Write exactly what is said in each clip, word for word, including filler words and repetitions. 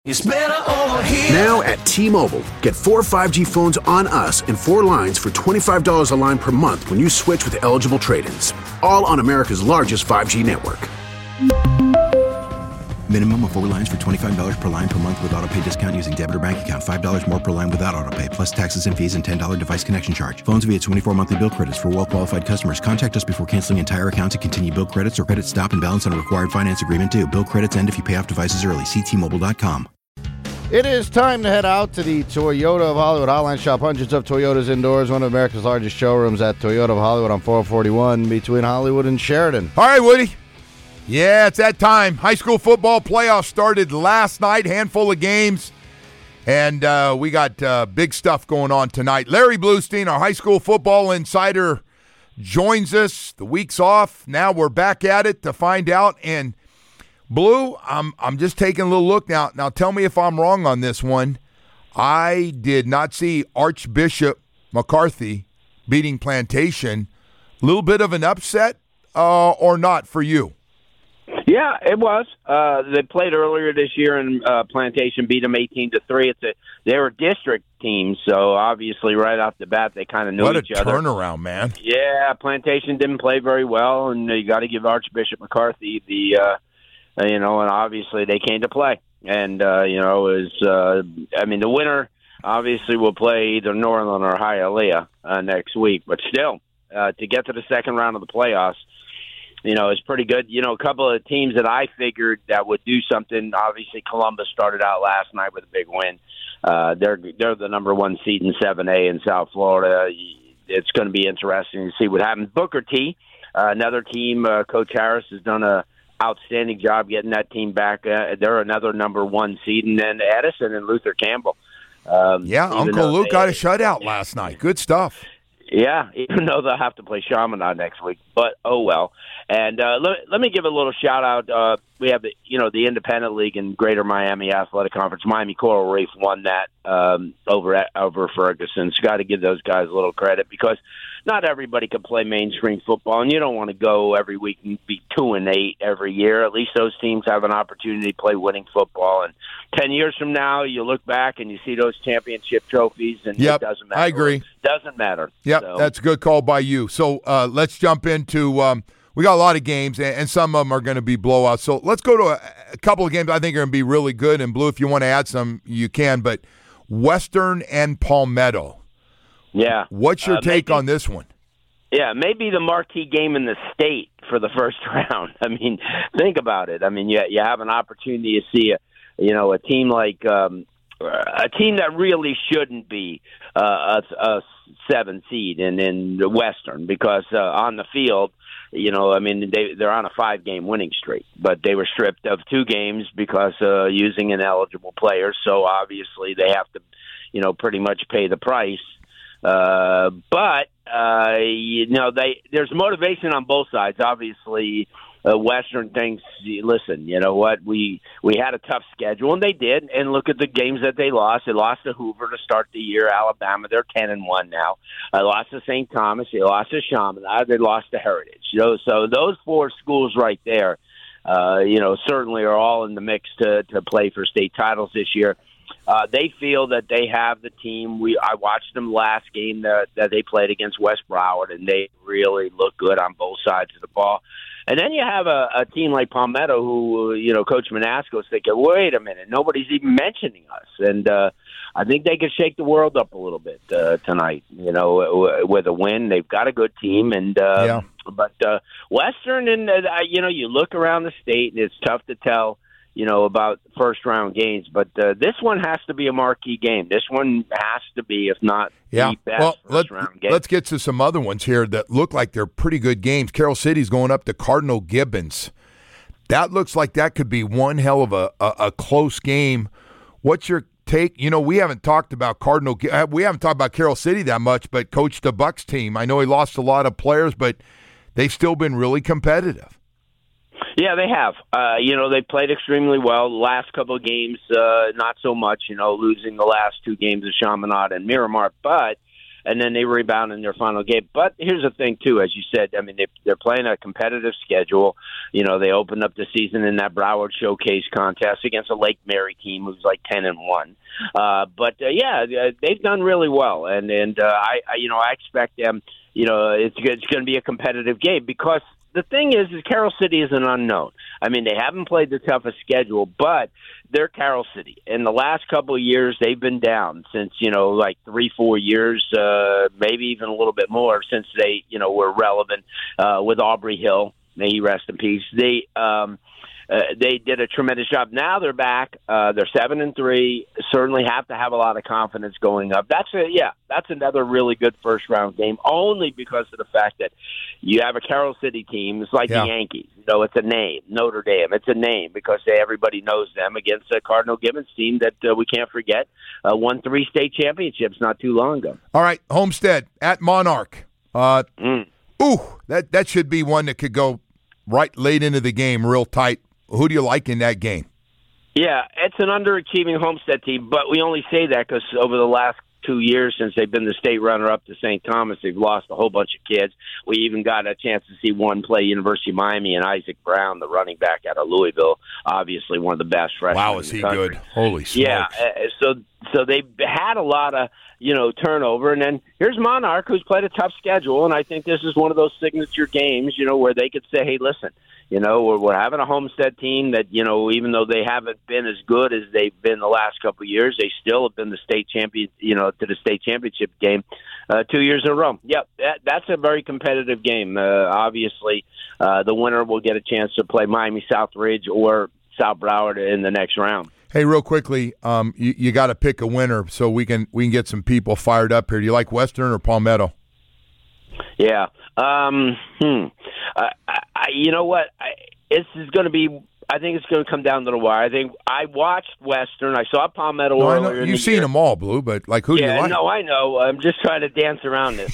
It's better over here. Now at T-Mobile, get four five G phones on us and four lines for twenty-five dollars a line per month when you switch with eligible trade-ins. All on America's largest five G network. Minimum of four lines for twenty-five dollars per line per month with autopay discount using debit or bank account. five dollars more per line without autopay, plus taxes and fees and ten dollars device connection charge. Phones via twenty-four monthly bill credits for well-qualified customers. Contact us before canceling entire account to continue bill credits or credit stop and balance on a required finance agreement due. Bill credits end if you pay off devices early. See T Mobile dot com. It is time to head out to the Toyota of Hollywood Hotline. Shop hundreds of Toyotas indoors. One of America's largest showrooms at Toyota of Hollywood on four forty-one between Hollywood and Sheridan. All right, Woody. Yeah, it's that time. High school football playoffs started last night. Handful of games. And uh, we got uh, big stuff going on tonight. Larry Bluestein, our high school football insider, joins us. The week's off. Now we're back at it to find out. And Blue, I'm I'm just taking a little look now. Now tell me if I'm wrong on this one. I did not see Archbishop McCarthy beating Plantation. A little bit of an upset uh, or not for you? Yeah, it was. Uh, they played earlier this year, and uh, Plantation beat them eighteen to three. It's a, they were district teams, so obviously right off the bat they kind of knew what each other. other. What a turnaround, man! Yeah, Plantation didn't play very well, and you got to give Archbishop McCarthy the, uh, you know, and obviously they came to play, and uh, you know, it was. Uh, I mean, the winner obviously will play either Northern or Hialeah uh, next week, but still, uh, to get to the second round of the playoffs. You know, it's pretty good. You know, a couple of teams that I figured that would do something. Obviously, Columbus started out last night with a big win. Uh, they're they're the number one seed in seven A in South Florida. It's going to be interesting to see what happens. Booker T, uh, another team. Uh, Coach Harris has done a outstanding job getting that team back. Uh, they're another number one seed, and then Edison and Luther Campbell. Um, yeah, Uncle Luke they, got a shutout last night. Good stuff. Yeah, even though they'll have to play Chaminade next week, but oh well. And uh, let, let me give a little shout out. Uh, we have the you know the Independent League and Greater Miami Athletic Conference. Miami Coral Reef won that um, over at, over Ferguson. So got to give those guys a little credit because not everybody can play mainstream football, and you don't want to go every week and be two and eight every year. At least those teams have an opportunity to play winning football. And ten years from now, you look back and you see those championship trophies, and yep, it doesn't matter. I agree. It doesn't matter. Yep, so. That's a good call by you. So uh, let's jump into um, – we got a lot of games, and, and some of them are going to be blowouts. So let's go to a, a couple of games I think are going to be really good. And, Blue, if you want to add some, you can. But Western and Palmetto. Yeah. What's your uh, take maybe, on this one? Yeah, maybe the marquee game in the state for the first round. I mean, think about it. I mean, you, you have an opportunity to see, a, you know, a team like um, a team that really shouldn't be uh, a, a seven seed in, in the Western because uh, on the field, you know, I mean, they, they're on a five-game winning streak, but they were stripped of two games because uh, using ineligible players. So obviously they have to, you know, pretty much pay the price. Uh, but uh, you know, they there's motivation on both sides. Obviously, uh, Western thinks, listen, you know what, we we had a tough schedule, and they did. And look at the games that they lost. They lost to Hoover to start the year. Alabama, they're ten and one now. I lost to Saint Thomas. They lost to Chaminade. They lost to Heritage. You know, so those four schools right there, uh, you know, certainly are all in the mix to to play for state titles this year. Uh, they feel that they have the team. We I watched them last game that, that they played against West Broward, and they really look good on both sides of the ball. And then you have a, a team like Palmetto who, you know, Coach Manasco's thinking, wait a minute, nobody's even mentioning us. And uh, I think they could shake the world up a little bit uh, tonight, you know, w- with a win. They've got a good team. and uh, yeah. But uh, Western, and uh, you know, you look around the state, and it's tough to tell, you know, about first-round games. But uh, this one has to be a marquee game. This one has to be, if not yeah. the best well, first-round let, game. Let's get to some other ones here that look like they're pretty good games. Carroll City's going up to Cardinal Gibbons. That looks like that could be one hell of a, a, a close game. What's your take? You know, we haven't talked about Cardinal. We haven't talked about Carroll City that much, but Coach DeBuck's team, I know he lost a lot of players, but they've still been really competitive. Yeah, they have. Uh, you know, they played extremely well. The last couple of games, uh, not so much, you know, losing the last two games of Chaminade and Miramar. But and then they rebound in their final game. But here's the thing, too, as you said, I mean, they, they're playing a competitive schedule. You know, they opened up the season in that Broward Showcase contest against a Lake Mary team who's like ten and one. Uh, but, uh, yeah, they've done really well, and, and uh, I, I, you know, I expect them, you know, it's, it's going to be a competitive game because the thing is, is Carroll City is an unknown. I mean, they haven't played the toughest schedule, but they're Carroll City. In the last couple of years, they've been down since, you know, like three, four years, uh, maybe even a little bit more since they, you know, were relevant uh, with Aubrey Hill. May he rest in peace. They um, uh, they did a tremendous job. Now they're back. Uh, they're seven and three. Certainly have to have a lot of confidence going up. That's a, yeah, that's another really good first round game. Only because of the fact that you have a Carroll City team. It's like yeah. the Yankees. You know, it's a name. Notre Dame. It's a name because they, everybody knows them against a Cardinal Gibbons team that uh, we can't forget uh, won three state championships not too long ago. All right, Homestead at Monarch. Uh, mm. Ooh, that that should be one that could go right late into the game, real tight. Who do you like in that game? Yeah, it's an underachieving Homestead team, but we only say that because over the last two years since they've been the state runner-up to Saint Thomas, they've lost a whole bunch of kids. We even got a chance to see one play University of Miami, and Isaac Brown, the running back out of Louisville, obviously one of the best freshmen. Wow, is in the he country. good? Holy smokes. Yeah, uh, so so they've had a lot of, you know, turnover. And then here's Monarch, who's played a tough schedule, and I think this is one of those signature games, you know, where they could say, hey, listen, you know, we're, we're having a Homestead team that, you know, even though they haven't been as good as they've been the last couple of years, they still have been the state champion, you know, to the state championship game uh, two years in a row. Yep, that, that's a very competitive game. Uh, obviously, uh, the winner will get a chance to play Miami Southridge or South Broward in the next round. Hey, real quickly, um, you, you got to pick a winner so we can we can get some people fired up here. Do you like Western or Palmetto? Yeah. Um, hmm. I, I, you know what? I, this is going to be. I think it's going to come down to the wire. I think I watched Western. I saw Palmetto no, earlier. I know. In You've the seen year. them all, Blue. But like, who yeah, do you like? No, I know. I'm just trying to dance around this,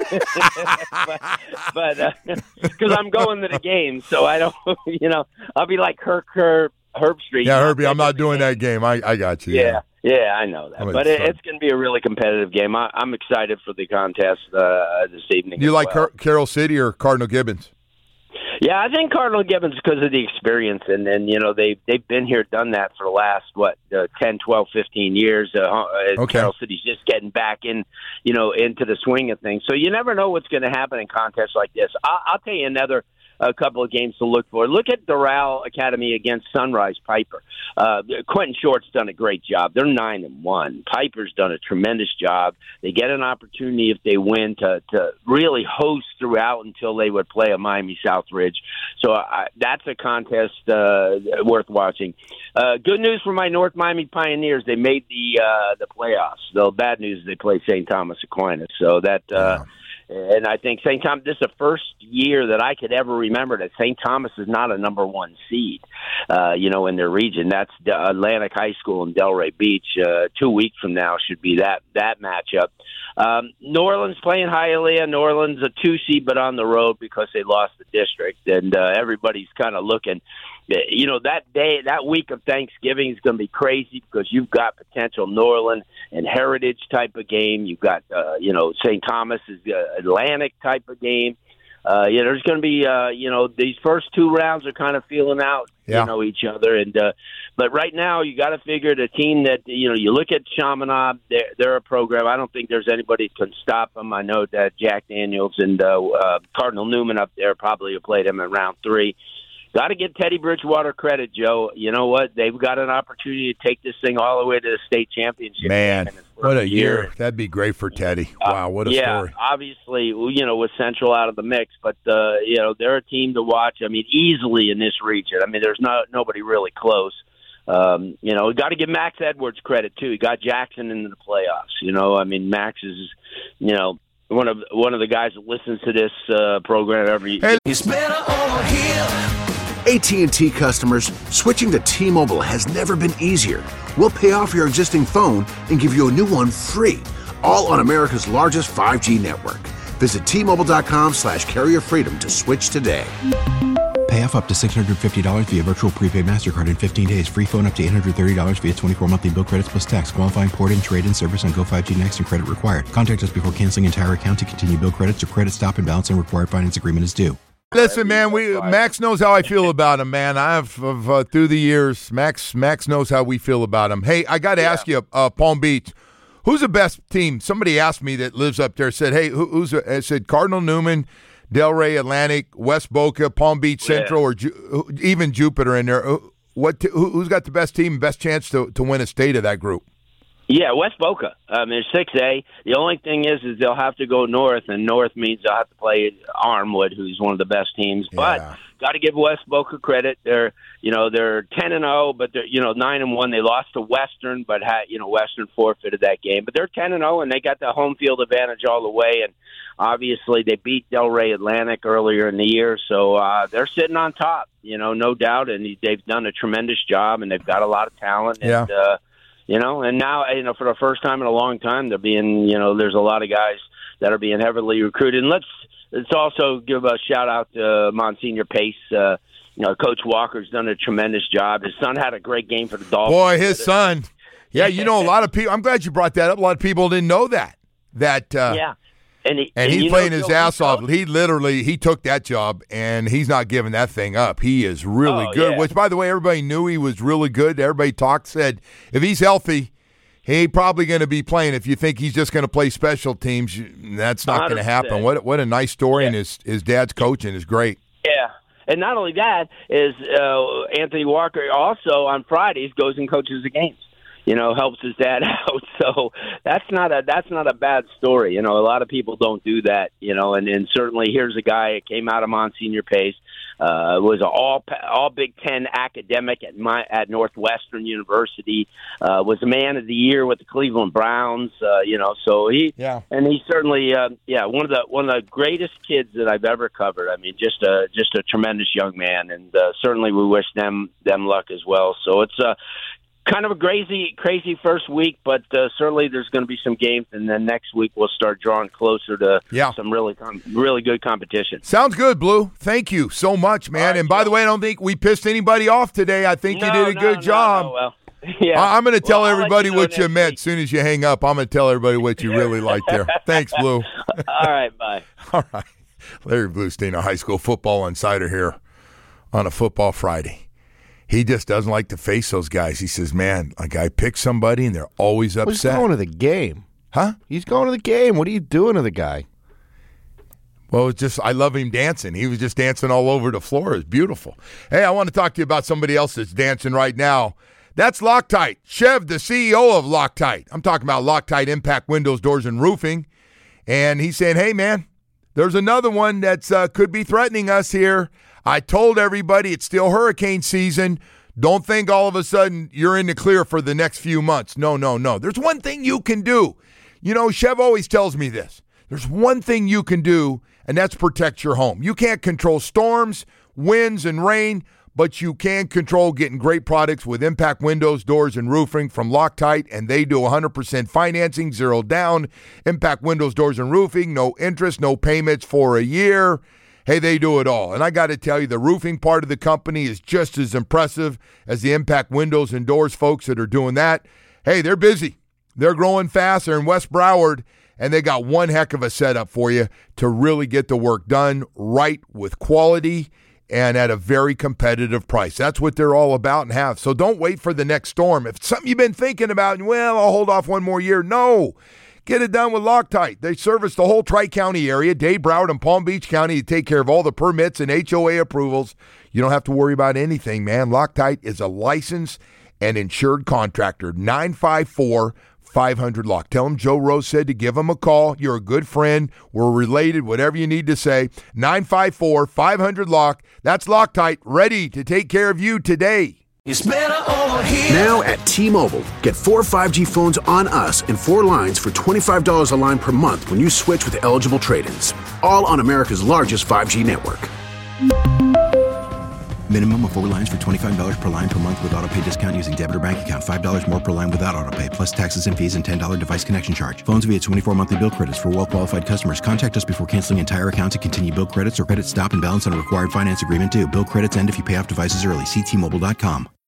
but because uh, I'm going to the game, so I don't. You know, I'll be like Herb Herb, Herb Street. Yeah, Herbie. I'm not doing that game. I, I got you. Yeah. Yeah. Yeah, I know that, I mean, but it, it's going to be a really competitive game. I, I'm excited for the contest uh, this evening. You like well. Car- Carroll City or Cardinal Gibbons? Yeah, I think Cardinal Gibbons because of the experience, and and you know they they've been here, done that for the last what uh, ten, twelve, fifteen years. Uh, okay. Carroll City's just getting back in, you know, into the swing of things. So you never know what's going to happen in contests like this. I'll, I'll tell you another. A couple of games to look for. Look at Doral Academy against Sunrise Piper. Uh, Quentin Short's done a great job. They're nine and one. Piper's done a tremendous job. They get an opportunity if they win to to really host throughout until they would play a Miami Southridge. So uh, that's a contest uh, worth watching. Uh, good news for my North Miami Pioneers. They made the uh, the playoffs. Though bad news is they played Saint Thomas Aquinas. So that. Uh, yeah. And I think Saint Thomas, this is the first year that I could ever remember that Saint Thomas is not a number one seed, uh, you know, in their region. That's Atlantic High School in Delray Beach. Uh, two weeks from now should be that that matchup. Um, New Orleans playing Hialeah. New Orleans a two seed, but on the road because they lost the district, and uh, everybody's kind of looking. You know, that day, that week of Thanksgiving is going to be crazy because you've got potential New Orleans and Heritage type of game. You've got, uh, you know, Saint Thomas is uh, Atlantic type of game. Uh, yeah, there's going to be, uh, you know, these first two rounds are kind of feeling out, yeah. you know, each other. And uh, but right now, you got to figure the team that, you know, you look at Chaminade, they're, they're a program. I don't think there's anybody who can stop them. I know that Jack Daniels and uh, uh, Cardinal Newman up there probably have played them in round three. Got to give Teddy Bridgewater credit, Joe. You know what? They've got an opportunity to take this thing all the way to the state championship. Man, what a year. year. That'd be great for Teddy. Wow, what a uh, yeah, story. Obviously, you know, with Central out of the mix, but, uh, you know, they're a team to watch, I mean, easily in this region. I mean, there's not nobody really close. Um, you know, we got to give Max Edwards credit, too. He got Jackson into the playoffs. You know, I mean, Max is, you know, one of one of the guys that listens to this uh, program every Hey. It's better over here. A T and T customers, switching to T-Mobile has never been easier. We'll pay off your existing phone and give you a new one free, all on America's largest five G network. Visit T Mobile dot com slash carrier freedom to switch today. Pay off up to six hundred fifty dollars via virtual prepaid MasterCard in fifteen days. Free phone up to eight hundred thirty dollars via twenty-four monthly bill credits plus tax. Qualifying port and trade-in service on Go five G Next and credit required. Contact us before canceling entire account to continue bill credits or credit stop and balance and required finance agreement is due. Listen, man, we Max knows how I feel about him, man. I've, I've uh, through the years, Max Max knows how we feel about him. Hey, I got to yeah. ask you, uh, Palm Beach, who's the best team? Somebody asked me that lives up there. Said, hey, who, who's? A, I said Cardinal Newman, Delray Atlantic, West Boca, Palm Beach Central, yeah. or Ju- even Jupiter in there. What? Who, who's got the best team, best chance to to win a state of that group? Yeah, West Boca. I mean, six A. The only thing is, is they'll have to go north, and north means they'll have to play Armwood, who's one of the best teams. But yeah. got to give West Boca credit. They're, you know, they're ten and zero, but they're, you know, nine and one. They lost to Western, but had, you know, Western forfeited that game. But they're ten and zero, and they got the home field advantage all the way. And obviously, they beat Delray Atlantic earlier in the year, so uh, they're sitting on top. You know, no doubt, and they've done a tremendous job, and they've got a lot of talent. And, yeah. uh, You know, and now, you know, for the first time in a long time, they're being, you know, there's a lot of guys that are being heavily recruited. And let's let's also give a shout out to Monsignor Pace. Uh, you know, Coach Walker's done a tremendous job. His son had a great game for the Dolphins. Boy, his son. Yeah, you know, a lot of people. I'm glad you brought that up. A lot of people didn't know that. That uh, yeah. And, he, and, and he's playing know, his Joe, ass he off. He literally he took that job, and he's not giving that thing up. He is really oh, good. Yeah. Which, by the way, everybody knew he was really good. Everybody talked, said if he's healthy, he ain't probably going to be playing. If you think he's just going to play special teams, that's not going to happen. What what a nice story, yeah. and his his dad's coaching is great. Yeah, and not only that is uh, Anthony Walker also on Fridays goes and coaches the games. You know, helps his dad out. So that's not a that's not a bad story. You know, a lot of people don't do that. You know, and, and certainly here's a guy that came out of Monsignor Pace, uh, was an all all Big Ten academic at my at Northwestern University, uh, was a man of the year with the Cleveland Browns. Uh, you know, so he yeah, and he's certainly uh, yeah one of the one of the greatest kids that I've ever covered. I mean, just a just a tremendous young man, and uh, certainly we wish them them luck as well. So it's a. Uh, Kind of a crazy, crazy first week, but uh, certainly there's going to be some games, and then next week we'll start drawing closer to yeah. some really, com- really good competition. Sounds good, Blue. Thank you so much, man. Right, and by yeah. the way, I don't think we pissed anybody off today. I think no, you did a no, good no, job. No, well, yeah. I- I'm going to tell well, everybody you know what you meant week. as soon as you hang up. I'm going to tell everybody what you really like there. Thanks, Blue. All right, bye. All right. Larry Bluestein, a high school football insider here on a Football Friday. He just doesn't like to face those guys. He says, man, like I pick somebody and they're always upset. Well, he's going to the game. Huh? He's going to the game. What are you doing to the guy? Well, it's just, I love him dancing. He was just dancing all over the floor. It's beautiful. Hey, I want to talk to you about somebody else that's dancing right now. That's Loctite. Chev, the C E O of Loctite. I'm talking about Loctite Impact Windows, Doors, and Roofing. And he's saying, hey, man, there's another one that uh, could be threatening us here. I told everybody it's still hurricane season. Don't think all of a sudden you're in the clear for the next few months. No, no, no. There's one thing you can do. You know, Chev always tells me this. There's one thing you can do, and that's protect your home. You can't control storms, winds, and rain, but you can control getting great products with Impact Windows, Doors, and Roofing from Loctite, and they do one hundred percent financing, zero down. Impact Windows, Doors, and Roofing, no interest, no payments for a year. Hey, they do it all. And I got to tell you, the roofing part of the company is just as impressive as the Impact Windows and Doors folks that are doing that. Hey, they're busy. They're growing fast. They're in West Broward, and they got one heck of a setup for you to really get the work done right with quality and at a very competitive price. That's what they're all about and have. So don't wait for the next storm. If it's something you've been thinking about, well, I'll hold off one more year. No. Get it done with Loctite. They service the whole Tri-County area, Dade, Broward, and Palm Beach County. To take care of all the permits and H O A approvals. You don't have to worry about anything, man. Loctite is a licensed and insured contractor. nine five four, five hundred, lock. Tell them Joe Rose said to give them a call. You're a good friend. We're related, whatever you need to say. nine five four, five hundred, lock. That's Loctite, ready to take care of you today. It's better over here. Now at T-Mobile, get four five G phones on us and four lines for twenty-five dollars a line per month when you switch with eligible trade-ins. All on America's largest five G network. Minimum of four lines for twenty-five dollars per line per month with auto pay discount using debit or bank account. five dollars more per line without auto pay, plus taxes and fees and ten dollars device connection charge. Phones via twenty-four monthly bill credits for well-qualified customers. Contact us before canceling entire account to continue bill credits or credit stop and balance on required finance agreement due. Bill credits end if you pay off devices early. See T Mobile dot com.